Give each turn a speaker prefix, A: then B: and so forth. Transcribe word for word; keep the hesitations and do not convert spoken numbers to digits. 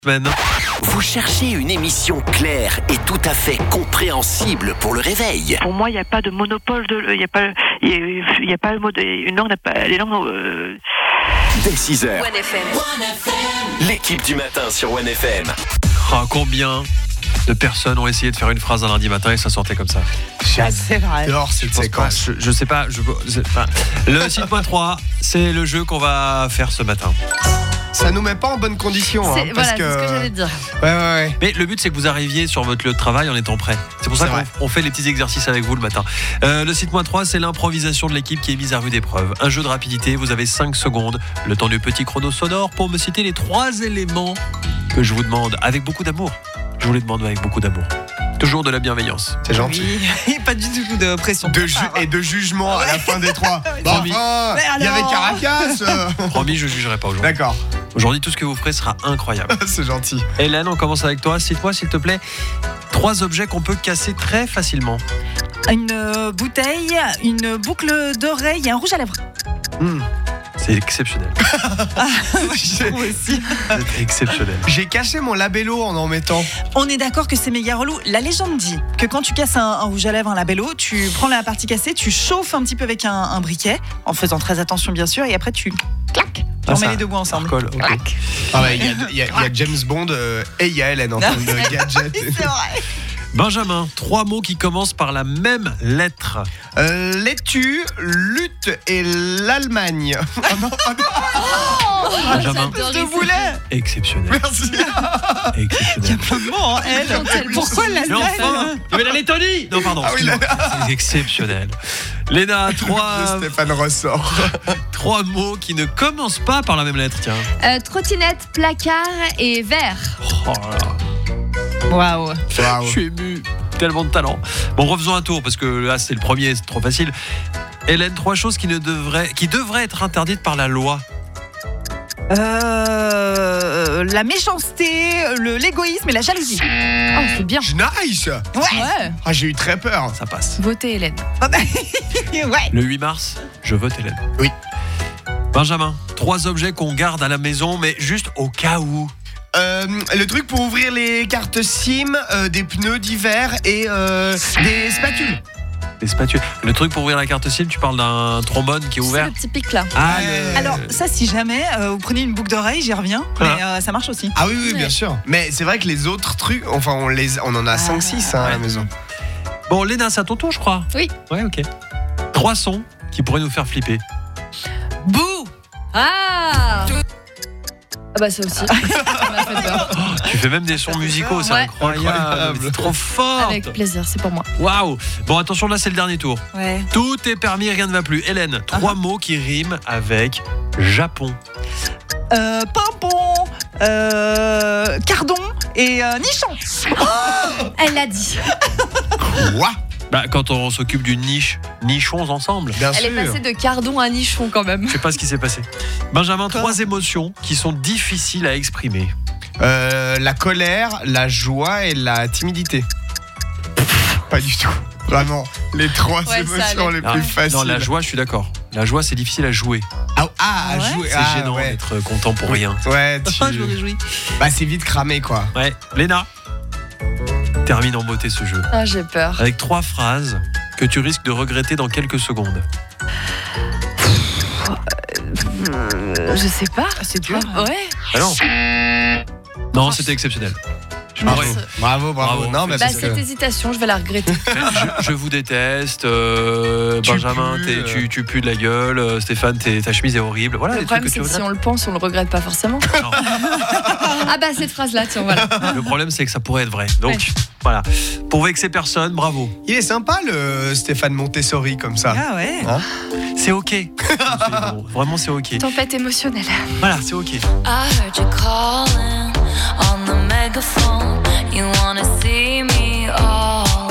A: Vous cherchez une émission claire et tout à fait compréhensible pour le réveil.
B: Pour moi, il n'y a pas de monopole de, il n'y a pas, il y a pas le mot de, une langue n'a pas, les langues. Euh...
A: Dès six heures.
C: One F M.
A: L'équipe du matin sur One F M.
D: Ah, combien de personnes ont essayé de faire une phrase un lundi matin et ça sortait comme ça?
E: C'est vrai.
F: J'adore cette séquence.
D: Je, je sais pas. Je, je, enfin, le six point trois, c'est le jeu qu'on va faire ce matin.
F: Ça nous met pas en bonne condition.
E: C'est,
F: hein,
E: voilà,
F: parce que...
E: c'est ce que j'allais te dire.
F: Ouais, ouais, ouais.
D: Mais le but, c'est que vous arriviez sur votre lieu de travail en étant prêt. C'est pour ça
F: C'est
D: qu'on
F: vrai.
D: on fait les petits exercices avec vous le matin. Euh, le six point trois, c'est l'improvisation de l'équipe qui est mise à rude épreuve. Un jeu de rapidité, vous avez cinq secondes, le temps du petit chrono sonore pour me citer les trois éléments que je vous demande avec beaucoup d'amour. Je vous les demande avec beaucoup d'amour. Toujours de la bienveillance.
F: C'est gentil.
E: Oui, pas du tout de pression.
F: De ju- et de jugement à la fin des trois. Bon,
D: Promis.
F: enfin,
E: Mais
F: il y avait
E: alors
F: Caracas. euh.
D: Promis, je ne jugerai pas aujourd'hui.
F: D'accord,
D: Aujourd'hui, tout ce que vous ferez sera incroyable.
F: c'est gentil.
D: Hélène, on commence avec toi. Cite-moi, s'il te plaît, trois objets qu'on peut casser très facilement.
E: Une euh, bouteille, une boucle d'oreille et un rouge à lèvres.
F: Hmm.
D: C'est exceptionnel.
E: Je trouve aussi.
D: C'est exceptionnel.
F: J'ai caché mon labello en en mettant.
E: On est d'accord que c'est méga relou. La légende dit que quand tu casses un, un rouge à lèvres, un labello, tu prends la partie cassée, tu chauffes un petit peu avec un, un briquet, en faisant très attention bien sûr, et après tu clac, tu
D: Ah,
E: remets
D: ça-
E: les deux bouts ensemble.
D: Alcool, ok.
E: Clac.
F: Ah ouais, il y a, il y a- il y a James Bond euh, et il y a Hélène en termes de gadget.
E: C'est vrai.
D: Benjamin, trois mots qui commencent par la même lettre.
F: Euh, Laitue, lutte et l'Allemagne. Oh non, oh non,
D: Benjamin,
E: Je voulais.
D: exceptionnel.
F: merci.
E: Il y a
D: Exceptionnel.
E: plein de mots en elle. Pourquoi la
D: Mais enfin, mais la Lettonie. Non, pardon.
F: Ah oui,
D: excuse-moi. C'est exceptionnel. Léna, trois,
F: Stéphane ressort.
D: trois mots qui ne commencent pas par la même lettre. Tiens.
C: Euh, trottinette, placard et verre.
D: Oh là là.
E: Waouh.
F: Waouh.
D: Je suis ému. Tellement de talent. Bon, refaisons un tour parce que là, c'est le premier, c'est trop facile. Hélène, trois choses qui ne devraient, qui devraient être interdites par la loi.
E: Euh, la méchanceté, le, l'égoïsme et la jalousie.
C: Oh, c'est bien.
F: Nice.
C: Ouais.
F: Ah, j'ai eu très peur.
D: Ça passe.
C: Votez Hélène.
E: Ouais.
D: Le huit mars, je vote Hélène.
F: Oui.
D: Benjamin, trois objets qu'on garde à la maison, mais juste au cas où.
F: Euh, le truc pour ouvrir les cartes SIM, euh, des pneus d'hiver et euh, des spatules.
D: Les spatules. Le truc pour ouvrir la carte SIM, tu parles d'un trombone qui est
C: C'est
D: ouvert.
C: le petit pic là.
D: Ah,
F: Ouais.
D: le-
E: Alors ça, si jamais euh, vous prenez une boucle d'oreille, j'y reviens, mais euh, ça marche aussi.
F: Ah oui, oui, bien
C: Ouais.
F: sûr. Mais c'est vrai que les autres trucs, enfin, on, les, on en a cinq six hein, à la maison.
D: Bon, Léna, c'est à ton tour, je crois.
C: Oui.
D: Ouais, ok. Trois sons qui pourraient nous faire flipper.
E: Bouh.
C: Ah Ah bah ça aussi. Ça m'a fait peur.
D: Tu fais même des sons musicaux, c'est
C: Ouais.
D: incroyable.
F: Incroyable.
D: C'est trop fort.
C: Avec plaisir, c'est pour moi.
D: Waouh. Bon, attention, là, c'est le dernier tour.
E: Ouais.
D: Tout est permis, rien ne va plus. Hélène, trois mots qui riment avec Japon.
E: Euh, pimpon, euh, cardon et euh, nichon.
C: Elle l'a dit.
F: Quoi?
D: Bah, quand on s'occupe d'une niche, nichons ensemble.
F: Bien
C: Elle
F: sûr.
C: est passée de cardon à nichon quand même.
D: Je sais pas ce qui s'est passé. Benjamin,
E: Quoi
D: trois émotions qui sont difficiles à exprimer.
F: Euh, la colère, la joie et la timidité. Pas du tout. Vraiment, les trois
C: Ouais, ça
F: émotions
C: allait.
F: les
D: Ah,
F: plus faciles.
D: non, la joie, je suis d'accord. La joie, c'est difficile à jouer.
F: Ah, ah,
E: Ah ouais
F: jouer.
D: C'est
F: ah,
D: gênant
F: ouais.
D: d'être content pour rien.
F: Ouais, tu...
E: Je me réjouis.
F: bah, c'est vite cramé, quoi.
D: Ouais. Léna, termine en beauté ce jeu.
C: Ah, j'ai peur.
D: Avec trois phrases que tu risques de regretter dans quelques secondes.
C: Euh, je sais pas.
E: C'est dur.
C: Ah, ouais.
D: Ah non. Non, c'était exceptionnel. Je
F: Bravo,
D: m'aurais-
F: bravo, bravo.
D: Bravo.
F: Non, mais
C: Bah
F: parce
C: cette
F: que...
C: hésitation, je vais la regretter.
D: je, je vous déteste. euh,
F: Tu
D: Benjamin,
F: pues,
D: t'es-
F: euh.
D: tu, tu pues de la gueule. euh, Stéphane, t'es- ta chemise est horrible. Voilà
C: Le
D: les trucs
C: problème,
D: que
C: c'est
D: tu
C: que si
D: regrettes.
C: on le pense, on le regrette pas forcément.
D: Non.
C: Ah bah cette phrase-là, tiens, voilà.
D: Le problème, c'est que ça pourrait être vrai. Donc,
C: Ouais.
D: voilà. Pour vexer personne, bravo.
F: Il est sympa, le Stéphane Montessori, comme ça.
E: Ah ouais.
F: Hein?
D: C'est OK. C'est bon. Vraiment, c'est OK.
C: Tempête émotionnelle.
D: Voilà, c'est OK.
G: I heard you calling on the megaphone. You wanna see